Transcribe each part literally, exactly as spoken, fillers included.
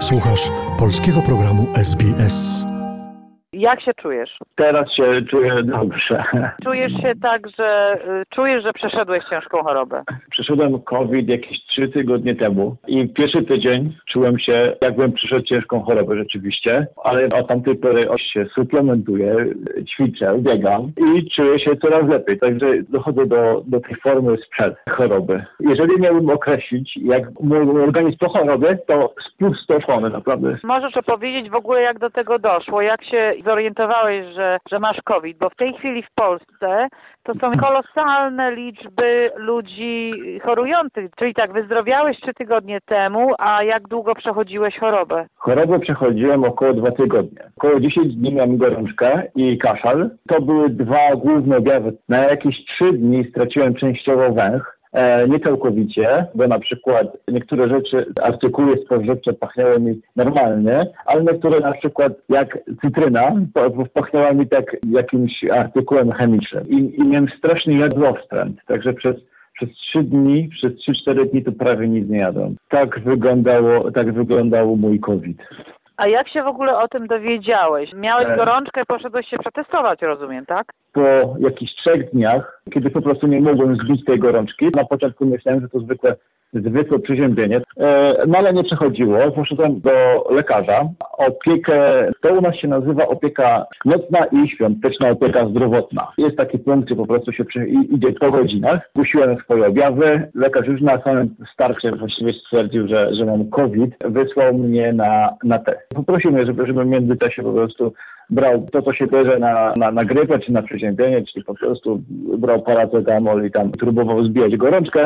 Słuchasz polskiego programu S B S. Jak się czujesz? Teraz się czuję dobrze. Czujesz się tak, że y, czujesz, że przeszedłeś ciężką chorobę? Przeszedłem COVID jakieś trzy tygodnie temu i pierwszy tydzień czułem się, jakbym przeszedł ciężką chorobę rzeczywiście, ale od tamtej pory się suplementuję, ćwiczę, biegam i czuję się coraz lepiej. Także dochodzę do, do tej formy sprzed choroby. Jeżeli miałbym określić, jak mój organizm po chorobie, to spustoszony naprawdę. Możesz opowiedzieć w ogóle, jak do tego doszło, jak się zorientowałeś, że, że masz COVID, bo w tej chwili w Polsce to są kolosalne liczby ludzi chorujących, czyli tak, wyzdrowiałeś trzy tygodnie temu, a jak długo przechodziłeś chorobę? Chorobę przechodziłem około dwa tygodnie. Około dziesięć dni miałem gorączkę i kaszel. To były dwa główne objawy. Na jakieś trzy dni straciłem częściowo węch. E, nie całkowicie, bo na przykład niektóre rzeczy, artykuły spożywcze pachniały mi normalnie, ale niektóre na przykład jak cytryna pachniała mi tak jakimś artykułem chemicznym. I, i miałem straszny jadłostręt, także przez Przez trzy dni, przez trzy cztery dni to prawie nic nie jadłem. Tak wyglądało, tak wyglądał mój COVID. A jak się w ogóle o tym dowiedziałeś? Miałeś E... gorączkę, poszedłeś się przetestować, rozumiem, tak? Po jakichś trzech dniach, kiedy po prostu nie mogłem zbić tej gorączki, na początku myślałem, że to zwykłe, zwykłe przeziębienie, e, no ale nie przechodziło. Poszedłem do lekarza. Opiekę, to u nas się nazywa opieka nocna i świąteczna opieka zdrowotna. Jest taki punkt, gdzie po prostu się przy, idzie po godzinach. Zgłosiłem swoje objawy. Lekarz już na samym starcie właściwie stwierdził, że, że mam COVID. Wysłał mnie na, na test. Poprosił mnie, żeby, żeby w międzyczasie po prostu brał to, co się bierze na, na, na grypę czy na przeziębienie, czyli po prostu brał paracetamol i tam próbował zbijać gorączkę.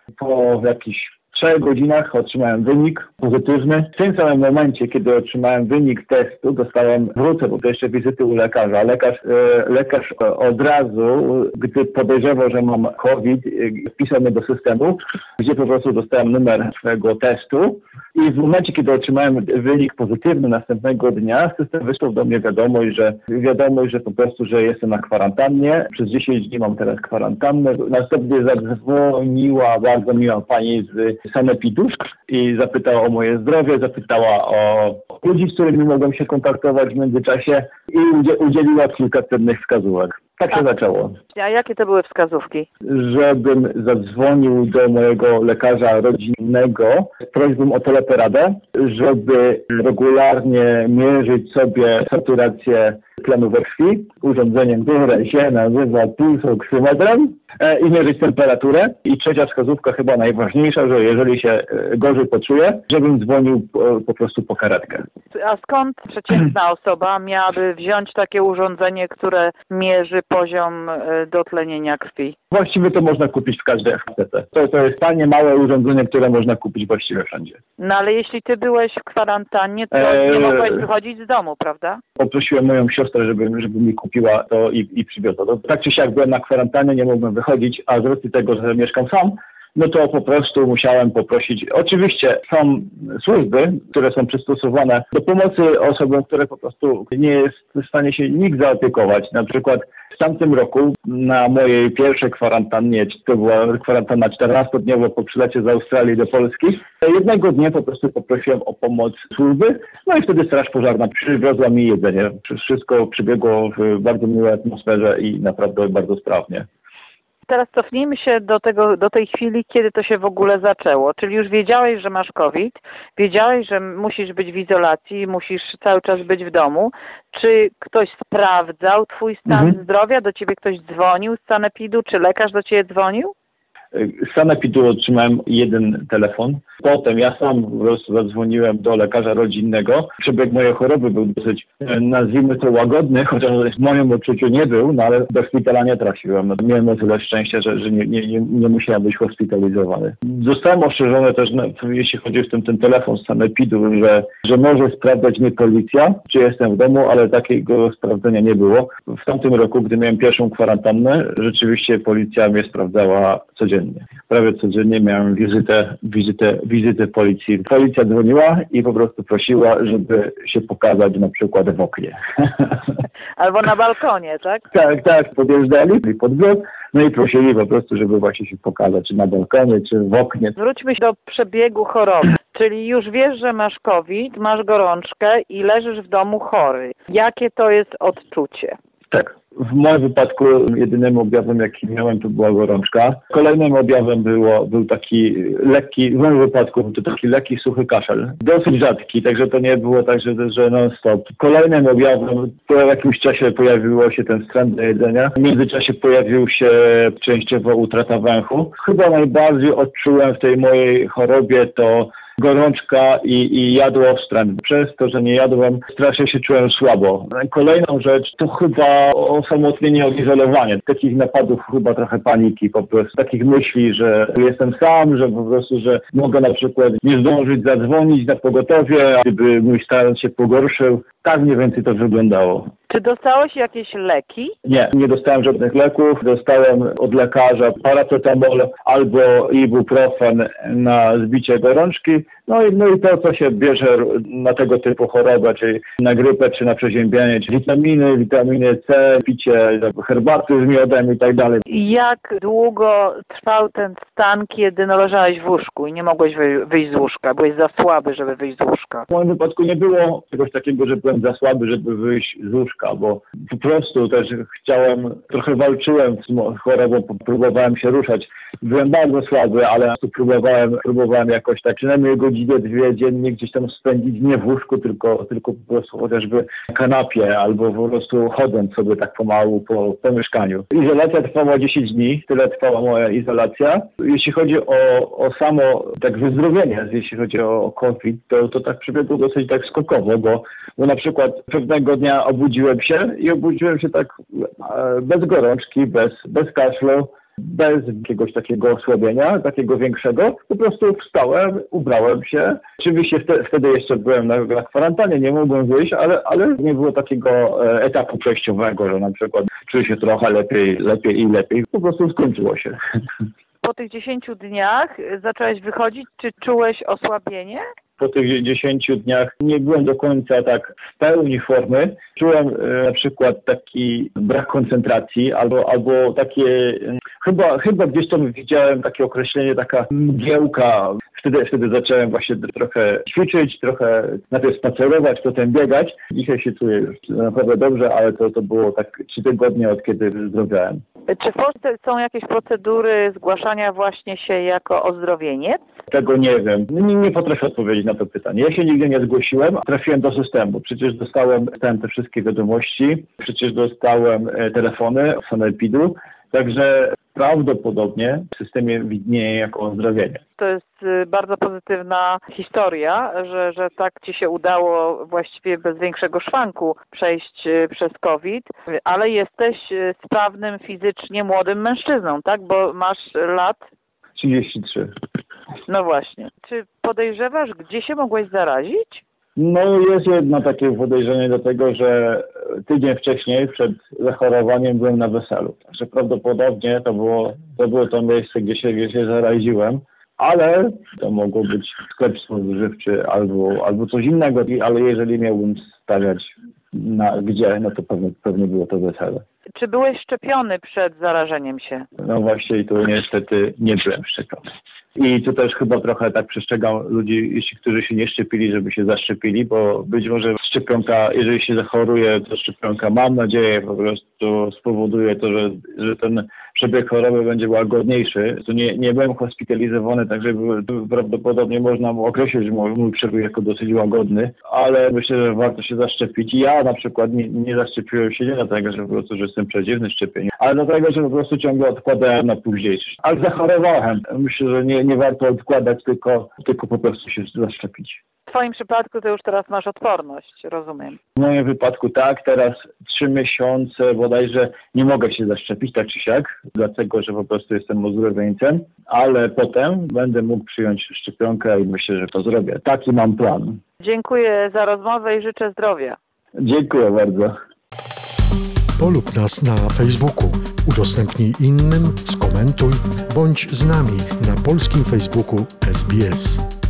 Po jakichś trzech godzinach otrzymałem wynik pozytywny. W tym samym momencie, kiedy otrzymałem wynik testu, dostałem, wrócę, bo to jeszcze wizyty u lekarza. Lekarz, e, lekarz od razu, gdy podejrzewał, że mam COVID, wpisał mnie do systemu, gdzie po prostu dostałem numer swojego testu i w momencie, kiedy otrzymałem wynik pozytywny następnego dnia, system wysłał do mnie wiadomość, że wiadomość, że po prostu, że jestem na kwarantannie. Przez dziesięć dni mam teraz kwarantannę. Następnie zadzwoniła bardzo miła pani z sanepidu i zapytała o moje zdrowie, zapytała o ludzi, z którymi mogłem się kontaktować w międzyczasie i udzieliła kilka cennych wskazówek. Tak się zaczęło. A jakie to były wskazówki? Żebym zadzwonił do mojego lekarza rodzinnego z prośbą o teleperadę, żeby regularnie mierzyć sobie saturację tlenu we krwi urządzeniem, które się nazywa pulsoksymetrem e, i mierzyć temperaturę. I trzecia wskazówka, chyba najważniejsza, że jeżeli się gorzej poczuję, żebym dzwonił po, po prostu po karetkę. A skąd przeciętna osoba miałaby wziąć takie urządzenie, które mierzy poziom dotlenienia krwi? Właściwie to można kupić w każdej aptece. To, to jest tanie, małe urządzenie, które można kupić właściwie wszędzie. No ale jeśli ty byłeś w kwarantannie, to eee... nie mogłeś wychodzić z domu, prawda? Poprosiłem moją siostrę, żeby, żeby mi kupiła to i, i przywiozła. To, tak czy siak byłem na kwarantannie, nie mogłem wychodzić, a z racji tego, że mieszkam sam, no to po prostu musiałem poprosić. Oczywiście są służby, które są przystosowane do pomocy osobom, które po prostu nie jest w stanie się nikt zaopiekować. Na przykład w tamtym roku na mojej pierwszej kwarantannie, to była kwarantanna czternastodniowa po przylecie z Australii do Polski, jednego dnia po prostu poprosiłem o pomoc służby, no i wtedy straż pożarna przywiozła mi jedzenie. Wszystko przebiegło w bardzo miłej atmosferze i naprawdę bardzo sprawnie. Teraz cofnijmy się do tego, do tej chwili, kiedy to się w ogóle zaczęło. Czyli już wiedziałeś, że masz COVID, wiedziałeś, że musisz być w izolacji, musisz cały czas być w domu. Czy ktoś sprawdzał twój stan mhm. zdrowia? Do ciebie ktoś dzwonił z sanepidu? Czy lekarz do ciebie dzwonił? Z sanepidu otrzymałem jeden telefon. Potem ja sam po prostu zadzwoniłem do lekarza rodzinnego. Przebieg mojej choroby był dosyć, nazwijmy to, łagodny, chociaż w moim odczuciu nie był, no ale do szpitala nie trafiłem. Miałem o tyle szczęścia, że, że nie, nie, nie, nie musiałem być hospitalizowany. Zostałem ostrzeżony też, no, jeśli chodzi o ten, ten telefon z sanepidu, że, że może sprawdzać mnie policja, czy jestem w domu, ale takiego sprawdzenia nie było. W tamtym roku, gdy miałem pierwszą kwarantannę, rzeczywiście policja mnie sprawdzała codziennie. codziennie. Prawie codziennie miałem wizytę, wizytę, wizytę policji. Policja dzwoniła i po prostu prosiła, żeby się pokazać na przykład w oknie. Albo na balkonie, tak? Tak, tak, podjeżdżali pod blok, no i prosili po prostu, żeby właśnie się pokazać, czy na balkonie, czy w oknie. Wróćmy się do przebiegu choroby, czyli już wiesz, że masz COVID, masz gorączkę i leżysz w domu chory. Jakie to jest odczucie? Tak. W moim wypadku jedynym objawem, jaki miałem, to była gorączka. Kolejnym objawem było, był taki lekki, w moim wypadku był to taki lekki, suchy kaszel. Dosyć rzadki, także to nie było tak, że, że non-stop. Kolejnym objawem po jakimś czasie pojawiło się ten wstręt do jedzenia. W międzyczasie pojawił się częściowo utrata węchu. Chyba najbardziej odczułem w tej mojej chorobie to gorączka i, i jadłowstręt. Przez to, że nie jadłem, strasznie się czułem słabo. Kolejną rzecz to chyba osamotnienie, odizolowanie. Takich napadów chyba trochę paniki po prostu. Takich myśli, że jestem sam, że po prostu, że mogę na przykład nie zdążyć zadzwonić na pogotowie, gdyby mój stan się pogorszył. Tak mniej więcej to wyglądało. Czy dostałeś jakieś leki? Nie, nie dostałem żadnych leków. Dostałem od lekarza paracetamol albo ibuprofen na zbicie gorączki. No i, no i to, co się bierze na tego typu chorobę, czyli na grypę, czy na przeziębienie, czy witaminy, witaminy C, picie herbaty z miodem i tak dalej. Jak długo trwał ten stan, kiedy no leżałeś w łóżku i nie mogłeś wy- wyjść z łóżka? Byłeś za słaby, żeby wyjść z łóżka? W moim wypadku nie było czegoś takiego, że byłem za słaby, żeby wyjść z łóżka, bo po prostu też chciałem, trochę walczyłem z chorobą, próbowałem się ruszać. Byłem bardzo słaby, ale próbowałem, próbowałem jakoś tak przynajmniej godzinę, dwie dziennie gdzieś tam spędzić nie w łóżku, tylko, tylko po prostu chociażby na kanapie albo po prostu chodząc sobie tak pomału po, po mieszkaniu. Izolacja trwała dziesięć dni, tyle trwała moja izolacja. Jeśli chodzi o, o samo tak wyzdrowienie, jeśli chodzi o COVID, to, to tak przebiegło dosyć tak skokowo, bo, bo na przykład pewnego dnia obudziłem się i obudziłem się tak bez gorączki, bez, bez kaszlu, bez jakiegoś takiego osłabienia, takiego większego. Po prostu wstałem, ubrałem się. Oczywiście wtedy, wtedy jeszcze byłem na, na kwarantannie, nie mogłem wyjść, ale, ale nie było takiego e, etapu przejściowego, że na przykład czuję się trochę lepiej, lepiej i lepiej. Po prostu skończyło się. Po tych dziesięciu dniach zacząłeś wychodzić, czy czułeś osłabienie? Po tych dziesięciu dniach nie byłem do końca tak w pełni formy. Czułem e, na przykład taki brak koncentracji albo, albo takie, e, chyba, chyba gdzieś tam widziałem takie określenie, taka mgiełka. Wtedy, wtedy zacząłem właśnie trochę ćwiczyć, trochę najpierw spacerować, potem biegać. Dzisiaj się czuję już naprawdę dobrze, ale to, to było tak trzy tygodnie od kiedy zdrowiałem. Czy w Polsce są jakieś procedury zgłaszania właśnie się jako ozdrowieniec? Tego nie wiem. Nie, nie potrafię odpowiedzieć na to pytanie. Ja się nigdy nie zgłosiłem, trafiłem do systemu. Przecież dostałem, dostałem te wszystkie wiadomości, przecież dostałem e, telefony z sanepidu, także prawdopodobnie w systemie widnieje jako ozdrowienie. To jest y, bardzo pozytywna historia, że, że tak ci się udało właściwie bez większego szwanku przejść y, przez COVID, ale jesteś y, sprawnym fizycznie młodym mężczyzną, tak? Bo masz lat? trzydzieści trzy. No właśnie. Czy podejrzewasz, gdzie się mogłeś zarazić? No jest jedno takie podejrzenie do tego, że tydzień wcześniej przed zachorowaniem byłem na weselu. Także prawdopodobnie to było to, było to miejsce, gdzie się, gdzie się zaraziłem, ale to mogło być sklep spożywczy albo, albo coś innego, ale jeżeli miałbym stawiać na gdzie, no to pewnie, pewnie było to wesele. Czy byłeś szczepiony przed zarażeniem się? No właśnie i tu niestety nie byłem szczepiony. I tu też chyba trochę tak przestrzegam ludzi, jeśli którzy się nie szczepili, żeby się zaszczepili, bo być może szczepionka, jeżeli się zachoruje, to szczepionka, mam nadzieję, po prostu spowoduje to, że, że ten przebieg choroby będzie łagodniejszy. Tu nie, nie byłem hospitalizowany, także prawdopodobnie można mu określić mój, mój przebieg jako dosyć łagodny, ale myślę, że warto się zaszczepić. Ja na przykład nie, nie zaszczepiłem się nie dlatego, że po prostu, że jestem przeciwny szczepieniu, ale dlatego, że po prostu ciągle odkładałem na późniejszy. Ale zachorowałem. Myślę, że nie, nie warto odkładać, tylko, tylko po prostu się zaszczepić. W twoim przypadku to już teraz masz odporność, rozumiem. W moim wypadku tak, teraz trzy miesiące bodajże nie mogę się zaszczepić, tak czy siak, dlatego, że po prostu jestem ozdrowieńcem, ale potem będę mógł przyjąć szczepionkę i myślę, że to zrobię. Taki mam plan. Dziękuję za rozmowę i życzę zdrowia. Dziękuję bardzo. Polub nas na Facebooku. Udostępnij innym, komentuj, bądź z nami na polskim Facebooku S B S.